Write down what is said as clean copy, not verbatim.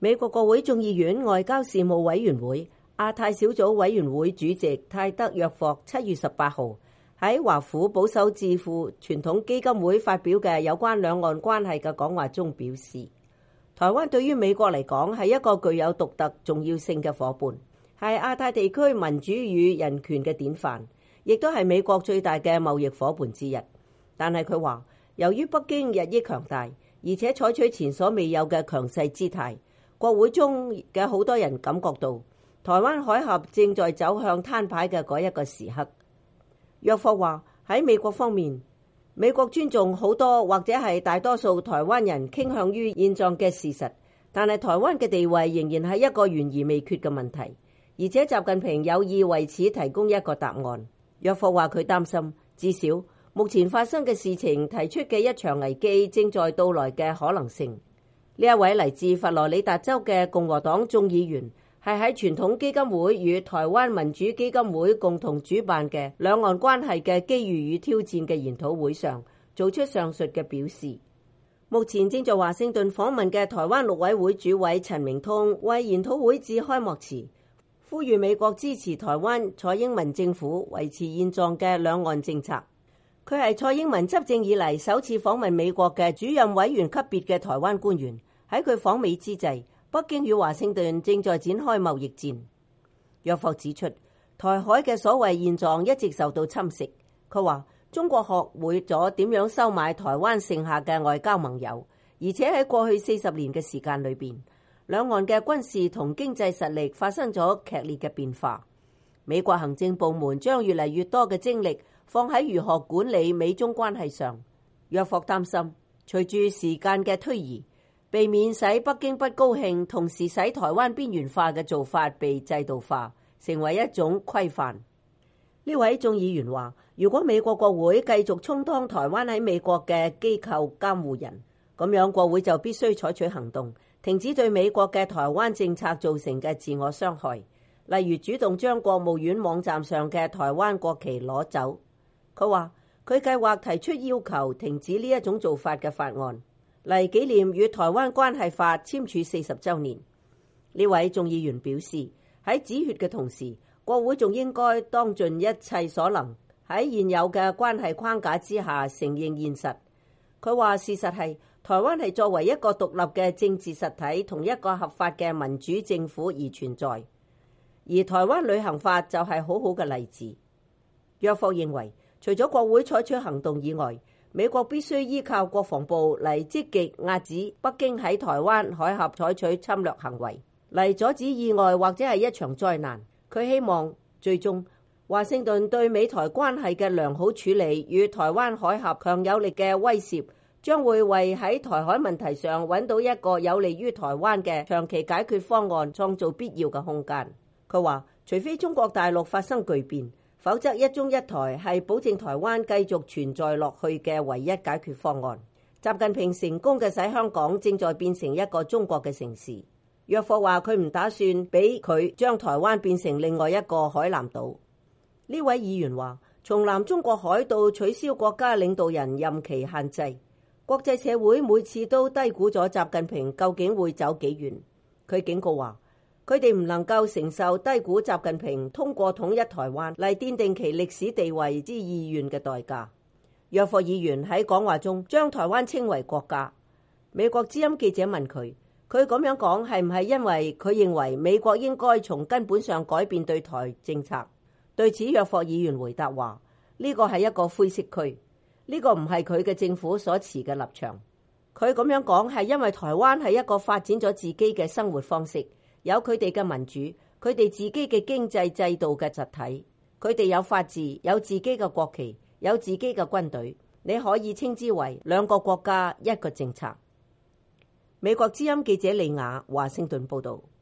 美國國會眾議院外交事務委員會亞太小組委員會主席泰德約霍7月18號喺華府保守智庫傳統基金會發表嘅有關兩岸關係嘅講話中表示，台灣對於美國嚟講係一個具有獨特重要性嘅夥伴，係亞太地區民主與人權嘅典範，亦都係美國最大嘅貿易夥伴之一。但係佢話，由於北京日益強大，而且採取前所未有嘅強勢姿態，國會中嘅好多人感覺到台灣海峽正在走向攤牌嘅嗰一個時刻。約霍話，喺美國方面，美國尊重好多或者係大多數台灣人傾向於現狀嘅事實，但係台灣嘅地位仍然係一個懸而未決嘅問題，而且習近平有意為此提供一個答案。約霍話佢擔心，至少目前發生嘅事情提出嘅一場危機正在到來嘅可能性。呢一位嚟自佛羅里達州嘅共和黨眾議員係喺傳統基金會與台灣民主基金會共同主辦嘅兩岸關係嘅機遇與挑戰嘅研討會上做出上述嘅表示。目前正在華盛頓訪問嘅台灣陸委會主委陳明通為研討會致開幕詞，呼籲美國支持台灣蔡英文政府維持現狀嘅兩岸政策。佢係蔡英文執政以嚟首次訪問美國嘅主任委員級別嘅台灣官員。喺佢訪美之際，北京與華盛頓正在展開貿易戰。約霍指出，台海嘅所謂現狀一直受到侵蝕。佢話中國學會咗點樣收買台灣剩下嘅外交盟友，而且喺過去40年嘅時間裏邊，兩岸嘅軍事同經濟實力發生咗劇烈嘅變化。美國行政部門將越嚟越多嘅精力放喺如何管理美中關係上。約霍擔心，隨住時間嘅推移，避免使北京不高興，同時使台灣邊緣化嘅做法被制度化，成為一種規範。呢位眾議員話，如果美國國會繼續充當台灣喺美國嘅機構監護人，咁樣國會就必須採取行動，停止對美國嘅台灣政策造成嘅自我傷害，例如主動將國務院網站上嘅台灣國旗攞走。佢話佢計劃提出要求停止呢一種做法嘅法案，嚟紀念與台灣關係法簽署40週年。呢位眾議員表示，喺止血嘅同時，國會仲應該當盡一切所能，喺現有嘅關係框架之下承認現實。佢話事實係台灣係作為一個獨立嘅政治實體同一個合法嘅民主政府而存在，而台灣旅行法就係好好嘅例子。約霍認為，除咗國會採取行動以外，美國必須依靠國防部嚟積極壓止北京喺台灣海峽採取侵略行為，嚟阻止意外或者係一場災難。佢希望最終華盛頓對美台關係嘅良好處理與台灣海峽強有力嘅威懾，將會為喺台海問題上揾到一個有利於台灣嘅長期解決方案創造必要嘅空間。佢話，除非中國大陸發生巨變，否則一中一台係保證台灣繼續存在落去嘅唯一解決方案。習近平成功嘅使香港正在變成一個中國嘅城市。約霍話佢唔打算俾佢將台灣變成另外一個海南島。呢位議員話，從南中國海到取消國家領導人任期限制，國際社會每次都低估咗習近平究竟會走幾遠。佢警告話，佢哋唔能夠承受低估習近平通過統一台灣嚟奠定其歷史地位之意願嘅代價。約霍議員喺講話中將台灣稱為國家。美國之音記者問佢咁樣講係唔係因為佢認為美國應該從根本上改變對台政策？對此，約霍議員回答話，呢個係一個灰色區，呢個唔係佢嘅政府所持嘅立場。佢咁樣講係因為台灣係一個發展咗自己嘅生活方式，有佢哋嘅民主，佢哋自己嘅經濟制度嘅實體，佢哋有法治，有自己嘅國旗，有自己嘅軍隊，你可以稱之為兩個國家一個政策。美國之音記者李雅華盛頓報道。